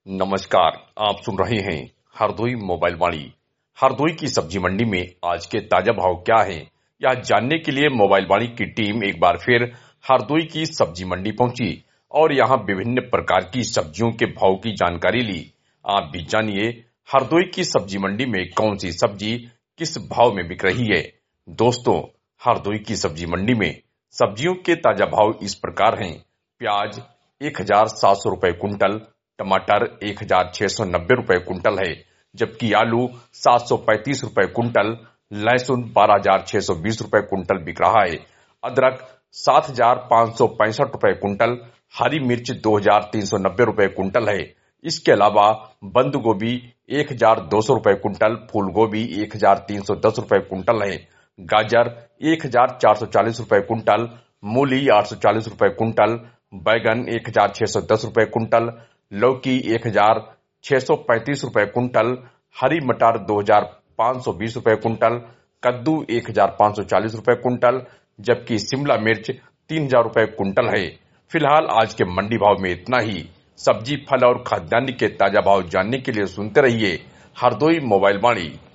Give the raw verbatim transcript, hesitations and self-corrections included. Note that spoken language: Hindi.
नमस्कार, आप सुन रहे हैं हरदोई मोबाइल वाणी। हरदोई की सब्जी मंडी में आज के ताजा भाव क्या हैं, यह जानने के लिए मोबाइल वाणी की टीम एक बार फिर हरदोई की सब्जी मंडी पहुंची और यहां विभिन्न प्रकार की सब्जियों के भाव की जानकारी ली। आप भी जानिए हरदोई की सब्जी मंडी में कौन सी सब्जी किस भाव में बिक रही है। दोस्तों, हरदोई की सब्जी मंडी में सब्जियों के ताजा भाव इस प्रकार हैं। प्याज एक हजार सात सौ रुपए कुंटल, टमाटर एक हजार छह सौ नब्बे रुपए कुंटल है, जबकि आलू सात सौ पैंतीस रुपए कुंटल, लहसुन बारह हजार छह सौ बीस रुपए कुंटल बिक रहा है। अदरक सात हजार पाँच सौ पैंसठ रुपए कुंटल, हरी मिर्च दो हजार तीन सौ नब्बे रुपए कुंटल है। इसके अलावा बंद गोभी एक हजार दो सौ रुपए कुंटल, फूल गोभी एक हजार तीन सौ दस रुपए कुंटल है। गाजर एक हजार चार सौ चालीस रुपए कुंटल, मूली आठ सौ चालीस रुपए कुंटल, बैगन एक हजार छह सौ दस रुपए कुंटल, लौकी एक हजार छह सौ पैंतीस रुपए कुंटल, हरी मटर दो हजार पाँच सौ बीस रुपए कुंटल, कद्दू एक हजार पाँच सौ चालीस रुपए कुंटल, जबकि शिमला मिर्च तीन हजार रुपए कुंटल है। फिलहाल आज के मंडी भाव में इतना ही। सब्जी, फल और खाद्यान्न के ताजा भाव जानने के लिए सुनते रहिए हरदोई मोबाइल वाणी।